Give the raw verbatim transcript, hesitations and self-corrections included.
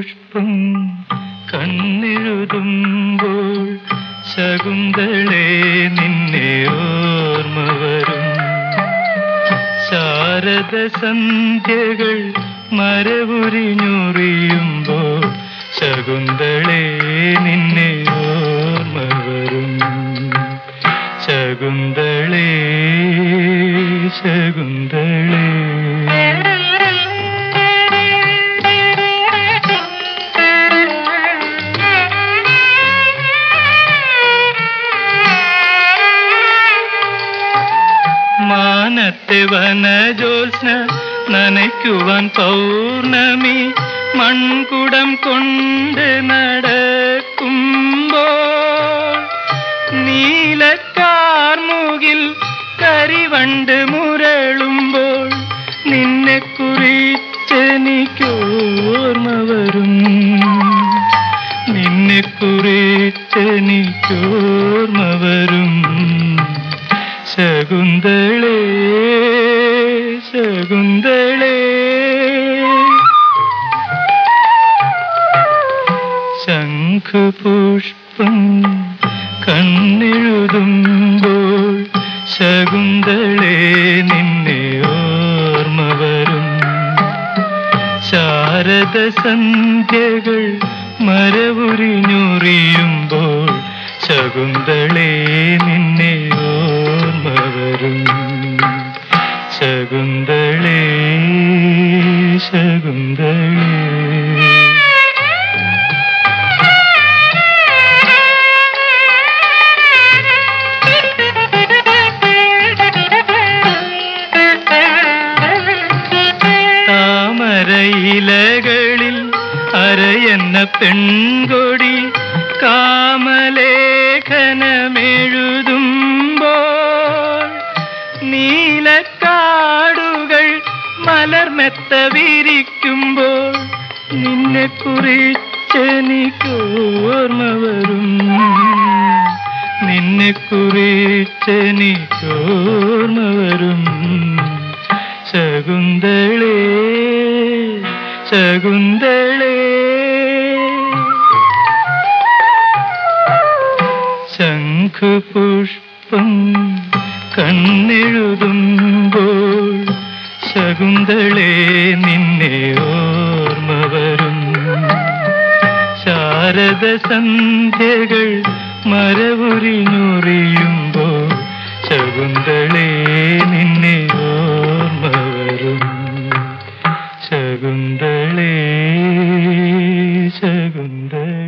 ശംഖുപുഷ്പം കണ്ണെഴുതുമ്പോൾ ശകുന്തളേ നിന്നെ ഓർമ്മ വരും. ശാരദ സന്ധ്യകൾ മരവുരിഞ്ഞുറിയുമ്പോൾ ശകുന്തളേ നിന്നെ ഓർമ്മ വരും. ശകുന്തളേ ശകുന്തളേ മാനത്തെ വനജോത്സ്ന നനയ്ക്കുവാൻ പൗർണമി മൺകുടം കൊണ്ട് നടക്കുമ്പോൾ നീലക്കാർമുകിൽ കരിവണ്ട് മുരളുമ്പോൾ നിന്നെ കുറിച്ചെനിക്കോർമ്മ വരും. നിന്നെ കുറിച്ചെനിക്കോർമ്മ വരും. ശകുന്തളേ ശകുന്തളേ ശംഖുപുഷ്പം കണ്ണെഴുതുമ്പോൾ ശകുന്തളേ നിന്നെ ഓർമ്മ വരും. ശാരദ സന്ധ്യകൾ മരവുരിഞ്ഞുറിയുമ്പോൾ ശകുന്തളേ നിന്നെ ഓർമ്മ വരും. ശകുന്തളേ ശകുന്തളേ താമരയിലകളിൽ അരയെന്ന പെൺകൊടി കാമലേഖനമെഴുതുമ്പോൾ നീലക്കാടുകൾ മലർമെത്ത വിരിക്കുമ്പോൾ നിന്നെ കുറിച്ചെനിക്കോർമ്മ വരും. നിന്നെ കുറിച്ചെനിക്കോർമ്മ വരും. ശകുന്തളേ ശകുന്തളേ ശംഖുപുഷ്പം കണ്ണെഴുതുമ്പോൾ ശകുന്തളേ നിന്നെ ഓർമ്മ വരും. ശാരദ സന്ധ്യകൾ മരവുരിഞ്ഞുറിയുമ്പോൾ ശകുന്തളേ നിന്നെ ഓർമ്മ വരും. ശകുന്തളേ ശകുന്തളേ